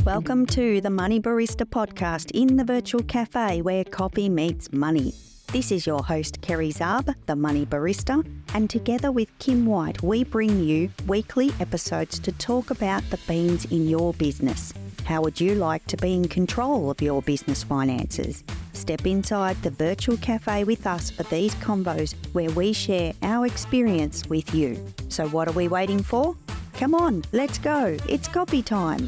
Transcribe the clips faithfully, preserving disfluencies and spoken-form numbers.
Welcome to the Money Barista podcast in the virtual cafe where coffee meets money. This is your host, Kerry Zarb, the Money Barista, and together with Kim White, we bring you weekly episodes to talk about the beans in your business. How would you like to be in control of your business finances? Step inside the virtual cafe with us for these convos where we share our experience with you. So what are we waiting for? Come on, let's go. It's coffee time.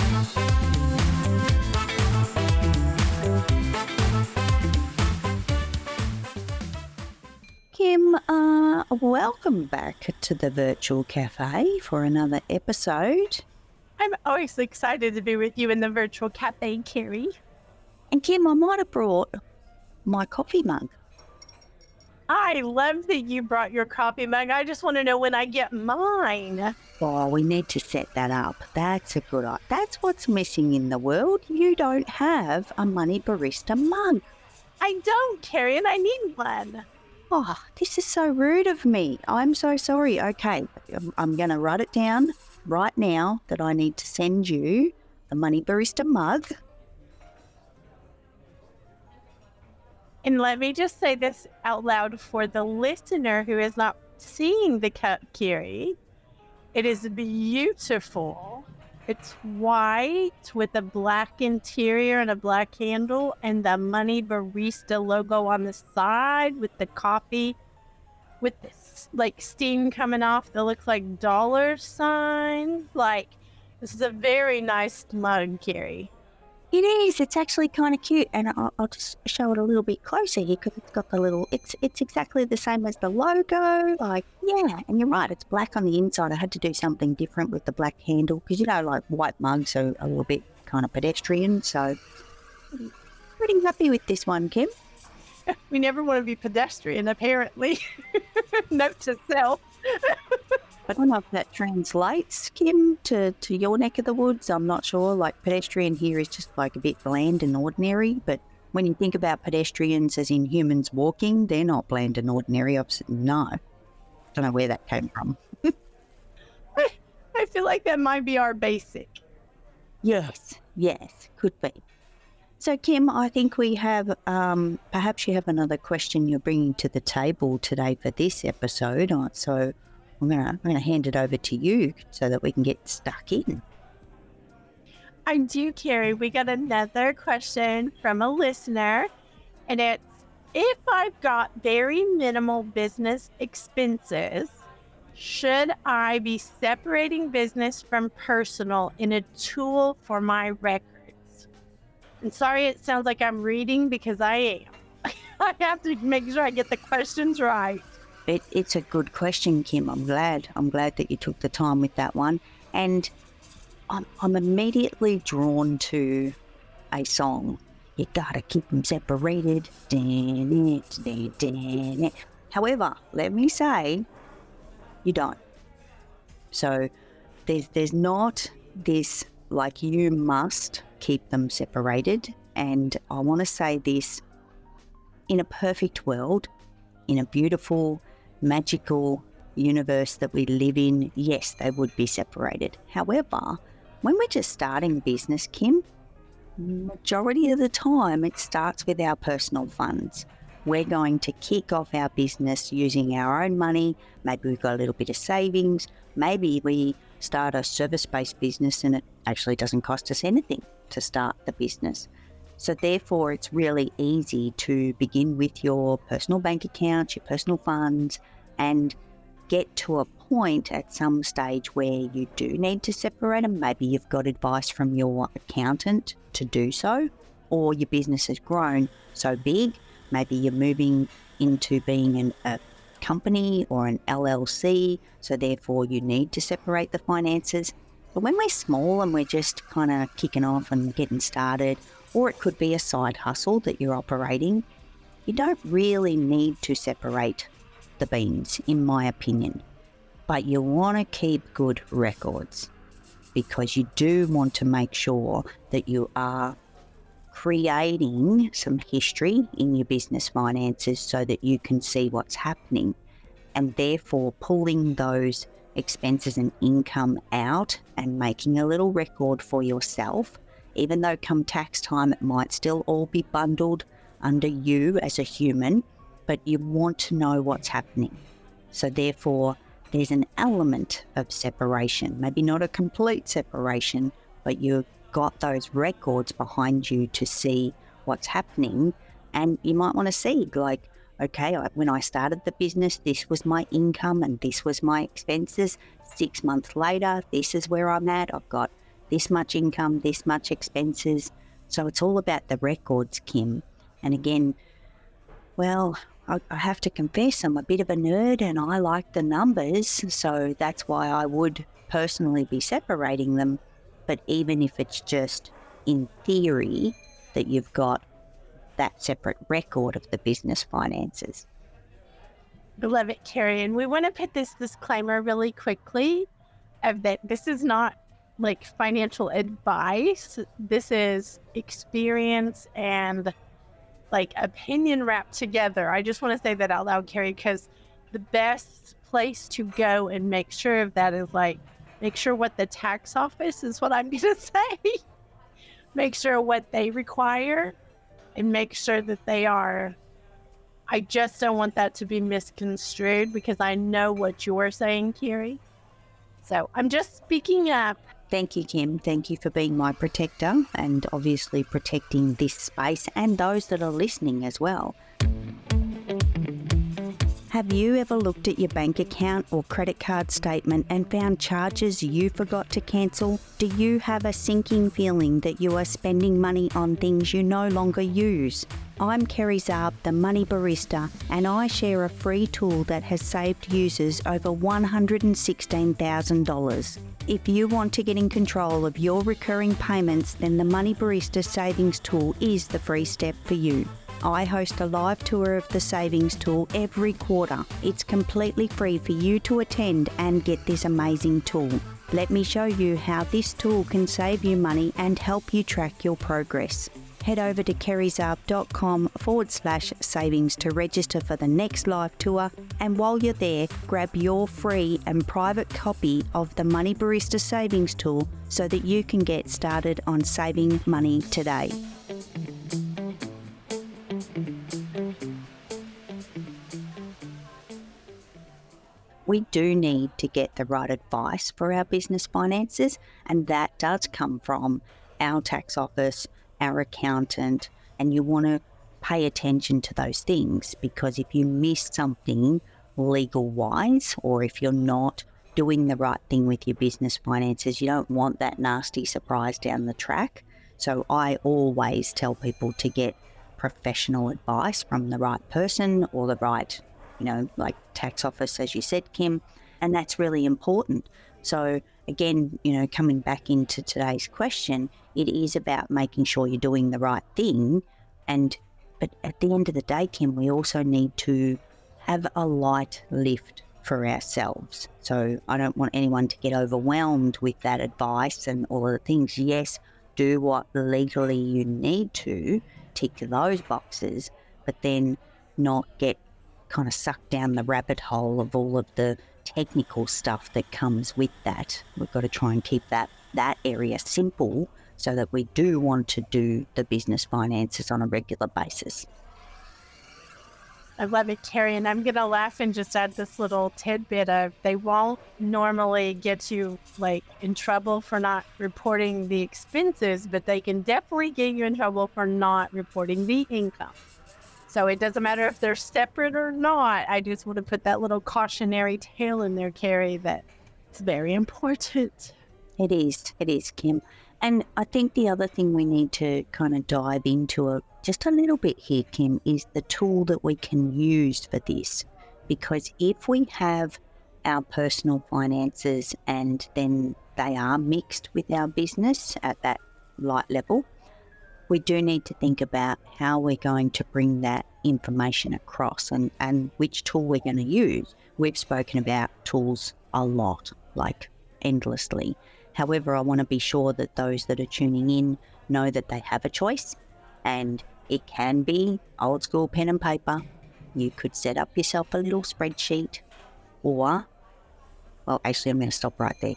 Kim, uh, welcome back to the virtual cafe for another episode. I'm always excited to be with you in the virtual cafe, Kerry. And Kim, I might have brought my coffee mug. I love that you brought your coffee mug. I just want to know when I get mine. Oh, we need to set that up. That's a good idea. That's what's missing in the world. You don't have a Money Barista mug. I don't, Kerry, and I need one. Oh, this is so rude of me. I'm so sorry. Okay, I'm, I'm going to write it down right now that I need to send you the Money Barista mug. And let me just say this out loud for the listener who is not seeing the cup, Kerry. It is beautiful. It's white with a black interior and a black handle and the Money Barista logo on the side with the coffee with this like steam coming off that looks like dollar signs. Like, this is a very nice mug, Kerry. It is. It's actually kind of cute, and I'll, I'll just show it a little bit closer here because it's got the little. It's it's exactly the same as the logo. Like, yeah, and you're right. It's black on the inside. I had to do something different with the black handle because you know, like white mugs are a little bit kind of pedestrian. So, pretty happy with this one, Kim. We never want to be pedestrian, apparently. Note to self. I don't know if that translates, Kim, to, to your neck of the woods. I'm not sure. Like, pedestrian here is just like a bit bland and ordinary. But when you think about pedestrians as in humans walking, they're not bland and ordinary. I've said, no. Don't know where that came from. I, I feel like that might be our basic. Yes, yes, could be. So, Kim, I think we have, um, perhaps you have another question you're bringing to the table today for this episode. Uh, So I'm going to I'm going to hand it over to you so that we can get stuck in. I do, Kerry. We got another question from a listener, and it's, if I've got very minimal business expenses, should I be separating business from personal in a tool for my records? And sorry, it sounds like I'm reading because I am. I have to make sure I get the questions right. It, it's a good question, Kim. I'm glad. I'm glad that you took the time with that one. And I'm, I'm immediately drawn to a song. You gotta keep them separated. Dan it, dan, dan it. However, let me say, you don't. So there's there's not this like you must keep them separated. And I want to say this, in a perfect world, in a beautiful, magical universe that we live in, yes, they would be separated. However, when we're just starting business, Kim, majority of the time it starts with our personal funds. We're going to kick off our business using our own money. Maybe we've got a little bit of savings. Maybe we start a service-based business and it actually doesn't cost us anything to start the business. So therefore, it's really easy to begin with your personal bank accounts, your personal funds, and get to a point at some stage where you do need to separate them. Maybe you've got advice from your accountant to do so, or your business has grown so big. Maybe you're moving into being an, a company or an L L C, so therefore you need to separate the finances. But when we're small and we're just kind of kicking off and getting started, or it could be a side hustle that you're operating, you don't really need to separate the beans, in my opinion. But you want to keep good records because you do want to make sure that you are creating some history in your business finances so that you can see what's happening, and therefore pulling those expenses and income out and making a little record for yourself even though come tax time it might still all be bundled under you as a human, but you want to know what's happening. So therefore, there's an element of separation, maybe not a complete separation, but you've got those records behind you to see what's happening. And you might want to see, like, okay, when I started the business, this was my income and this was my expenses. Six months later, this is where I'm at. I've got this much income, this much expenses. So it's all about the records, Kim. And again, well, I, I have to confess, I'm a bit of a nerd and I like the numbers. So that's why I would personally be separating them. But even if it's just in theory that you've got that separate record of the business finances. I love it, Carrie. And we want to put this disclaimer really quickly of that this is not like financial advice. This is experience and like opinion wrapped together. I just want to say that out loud, Carrie, because the best place to go and make sure of that is like, make sure what the tax office is what I'm going to say. Make sure what they require and make sure that they are. I just don't want that to be misconstrued because I know what you're saying, Carrie. So I'm just speaking up. Thank you, Kim. Thank you for being my protector and obviously protecting this space and those that are listening as well. Have you ever looked at your bank account or credit card statement and found charges you forgot to cancel? Do you have a sinking feeling that you are spending money on things you no longer use? I'm Kerry Zarb, the Money Barista, and I share a free tool that has saved users over one hundred sixteen thousand dollars. If you want to get in control of your recurring payments, then the Money Barista Savings Tool is the free step for you. I host a live tour of the Savings Tool every quarter. It's completely free for you to attend and get this amazing tool. Let me show you how this tool can save you money and help you track your progress. Head over to kerryzarb.com forward slash savings to register for the next live tour. And while you're there, grab your free and private copy of the Money Barista Savings Tool so that you can get started on saving money today. We do need to get the right advice for our business finances, and that does come from our tax office, our accountant, and you want to pay attention to those things because if you miss something legal-wise or if you're not doing the right thing with your business finances, you don't want that nasty surprise down the track. So I always tell people to get professional advice from the right person or the right, you know, like tax office, as you said, Kim, and that's really important. So again, you know, coming back into today's question, it is about making sure you're doing the right thing. And but at the end of the day, Kim, we also need to have a light lift for ourselves. So I don't want anyone to get overwhelmed with that advice and all of the things. Yes, do what legally you need to, tick those boxes, but then not get kind of sucked down the rabbit hole of all of the technical stuff that comes with that. We've got to try and keep that that area simple so that we do want to do the business finances on a regular basis. I love it, Carrie, and I'm going to laugh and just add this little tidbit of they won't normally get you like in trouble for not reporting the expenses, but they can definitely get you in trouble for not reporting the income. So it doesn't matter if they're separate or not. I just want to put that little cautionary tale in there, Carrie, that it's very important. It is. It is, Kim. And I think the other thing we need to kind of dive into a, just a little bit here, Kim, is the tool that we can use for this. Because if we have our personal finances and then they are mixed with our business at that light level, we do need to think about how we're going to bring that information across and, and which tool we're going to use. We've spoken about tools a lot, like endlessly. However, I want to be sure that those that are tuning in know that they have a choice, and it can be old school pen and paper. You could set up yourself a little spreadsheet, or, well, actually, I'm going to stop right there, Kim.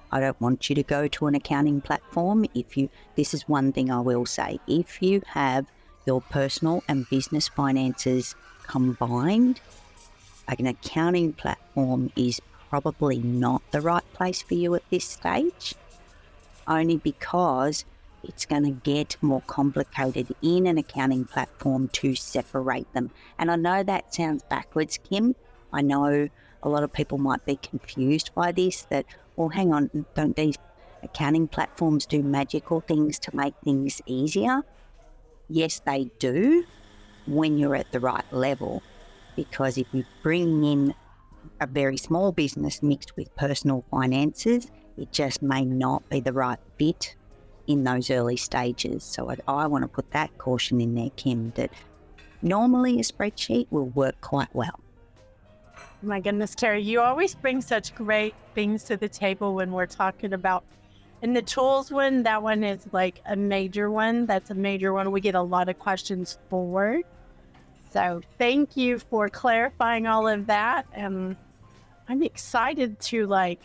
I don't want you to go to an accounting platform. If you, this is one thing I will say, if you have your personal and business finances combined, an accounting platform is probably not the right place for you at this stage, only because it's going to get more complicated in an accounting platform to separate them. And I know that sounds backwards, Kim. I know a lot of people might be confused by this, that, well, hang on, don't these accounting platforms do magical things to make things easier? Yes, they do when you're at the right level, because if you bring in a very small business mixed with personal finances, it just may not be the right fit in those early stages. So I, I want to put that caution in there, Kim, that normally a spreadsheet will work quite well. My goodness, Carrie, you always bring such great things to the table when we're talking about, and the tools one, that one is like a major one. That's a major one we get a lot of questions for. So thank you for clarifying all of that. And I'm excited to like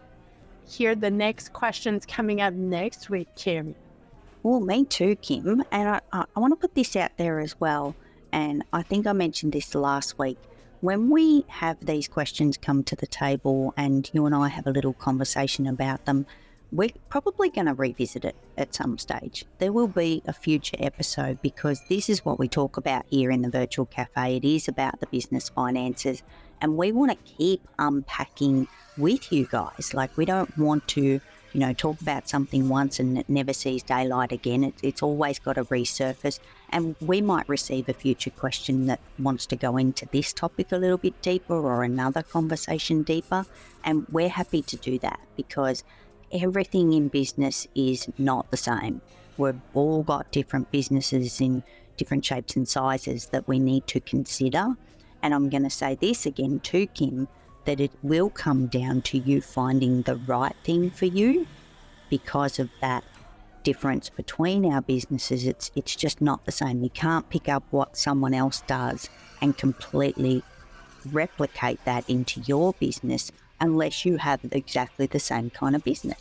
hear the next questions coming up next week, Kim. Well, me too, Kim. And I, I, I want to put this out there as well. And I think I mentioned this last week. When we have these questions come to the table and you and I have a little conversation about them, we're probably going to revisit it at some stage. There will be a future episode, because this is what we talk about here in the Virtual Cafe. It is about the business finances, and we want to keep unpacking with you guys. Like, we don't want to, you know, talk about something once and it never sees daylight again. It, it's always got to resurface. And we might receive a future question that wants to go into this topic a little bit deeper, or another conversation deeper. And we're happy to do that, because everything in business is not the same. We've all got different businesses in different shapes and sizes that we need to consider. And I'm going to say this again too, Kim, that it will come down to you finding the right thing for you. Because of that difference between our businesses, it's it's just not the same. You can't pick up what someone else does and completely replicate that into your business unless you have exactly the same kind of business.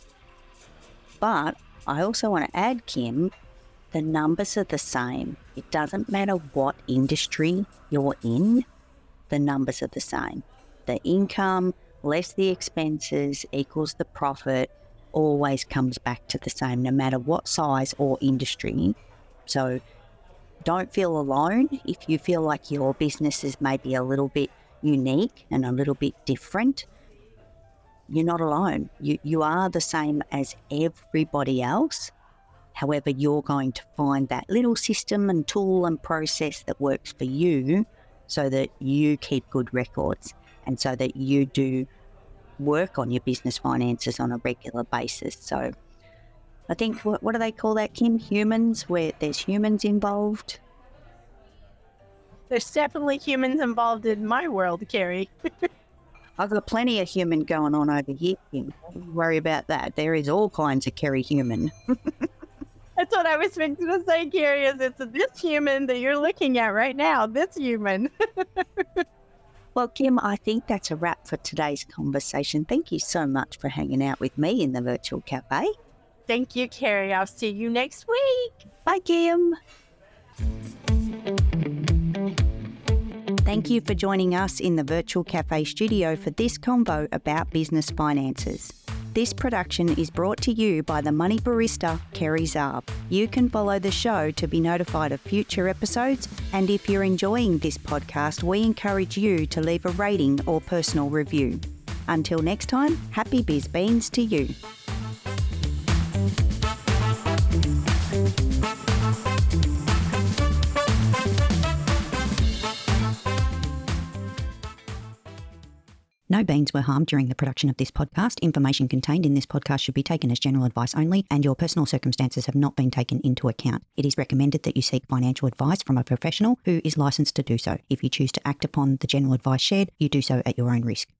But I also want to add, Kim, the numbers are the same. It doesn't matter what industry you're in, the numbers are the same. The income less the expenses equals the profit always comes back to the same, no matter what size or industry. So don't feel alone if you feel like your business is maybe a little bit unique and a little bit different. You're not alone. You, you are the same as everybody else. However, you're going to find that little system and tool and process that works for you, so that you keep good records and so that you do work on your business finances on a regular basis. So I think, what, what do they call that, Kim? Humans, where there's humans involved. There's definitely humans involved in my world, Carrie. I've got plenty of human going on over here, Kim. Don't worry about that. There is all kinds of Kerry human. That's what I was thinking to say, Carrie, is it's this human that you're looking at right now, this human. Well, Kim, I think that's a wrap for today's conversation. Thank you so much for hanging out with me in the Virtual Cafe. Thank you, Carrie. I'll see you next week. Bye, Kim. Thank you for joining us in the Virtual Cafe studio for this convo about business finances. This production is brought to you by the money barista, Kerry Zarb. You can follow the show to be notified of future episodes, and if you're enjoying this podcast, we encourage you to leave a rating or personal review. Until next time, happy biz beans to you. No beans were harmed during the production of this podcast. Information contained in this podcast should be taken as general advice only, and your personal circumstances have not been taken into account. It is recommended that you seek financial advice from a professional who is licensed to do so. If you choose to act upon the general advice shared, you do so at your own risk.